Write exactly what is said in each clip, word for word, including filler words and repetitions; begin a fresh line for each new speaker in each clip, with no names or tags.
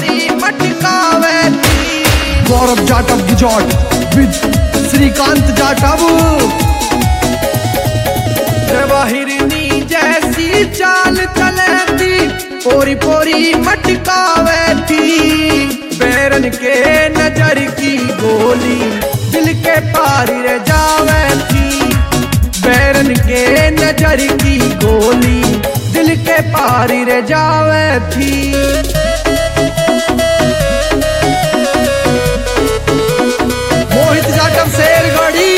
पोरी मटकावे थी।
गौरव जाटव गुजरात विद श्रीकांत जाटव।
हिरनी जैसी चाल चले थी, पोरी पोरी मटकावे थी। बैरन के नजर की गोली दिल के पार रह जावे थी। बैरन के नजर की गोली दिल के पार रह जावे थी।
मोहित जाटव शेरगढ़ी।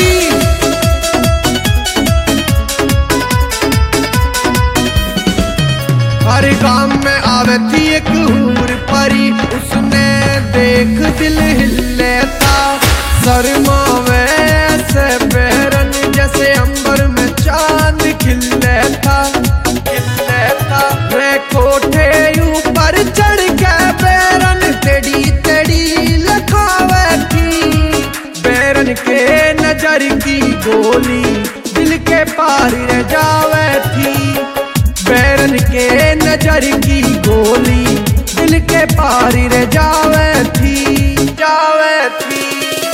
हर गांव में आवे थी एक हूर परी, उसने देख दिल हिले था। शर्मावे ऐसे बैरन जैसे अंबर में चांद खिले था, खिले था। रे कोठे ऊपर चढ़ के बैरन तेड़ी तेड़ी लखावे थी। बैरन के नजर की गोली दिल के पार रह जावे थी। बैरन के नजर की गोली दिल के पार रह जावे थी, जावे थी।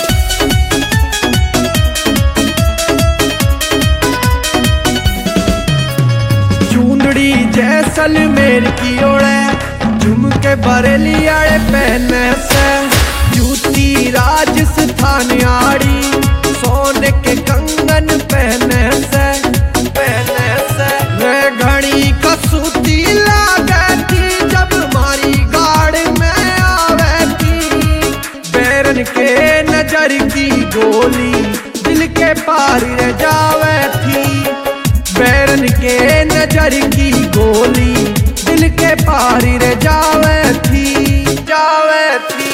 चूंदड़ी जैसलमेर की ओढ़े, झुमके बरेली आड़े पहने से। जूती राजस्थान आड़ी, सोने के कंगन पहने से, पहने से। रे घड़ी कसूती लागे थी, जब मारी गाड़ में आवे थी। बैरन के नजर की गोली दिल के पार रह जावे थी। बैरन के नजर की गोली दिल के पार रह जावे थी, जावे थी।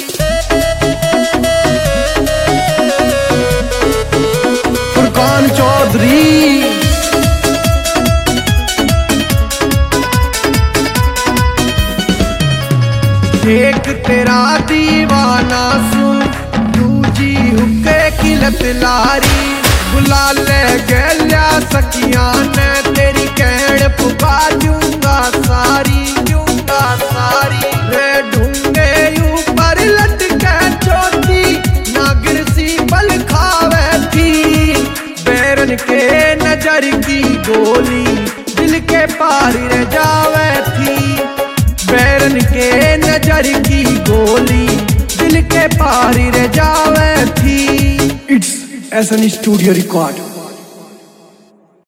फुरकान चौधरी।
एक तेरा दीवाना सुन, दूजी हुक्के की लत लारी। बुला ले गैल्या सखिया ने, तेरी कहड़ पुका जूंगा सारी, जूंगा सारी। रे ढूंढे ऊपर लटके चोटी, नागिर सी बल खावे थी। बैरन के नजर की गोली दिल के पार रह जावे थी। बैरन के नजर की गोली दिल के पार रह जावे थी।
It's S N studio record.